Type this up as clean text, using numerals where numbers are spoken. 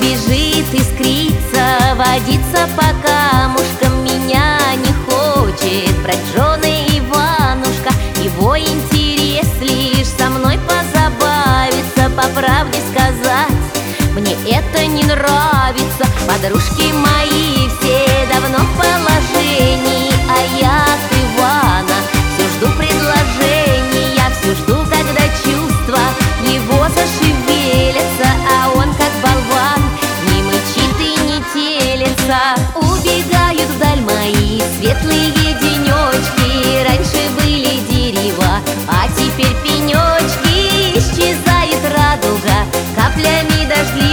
бежит, искрится, водится по камушкам, меня не хочет брать в жены Иванушка. Его интерес лишь со мной позабавиться, по правде сказать, мне это не нравится. Подружки мои все давно в положении, а я от Ивана все жду предложений. Я все жду, когда чувства его зашевелятся, а он как болван не мычит и не телится. Убегают вдаль мои светлые денечки, раньше были дерева, а теперь пенечки. Исчезает радуга каплями дождливыми,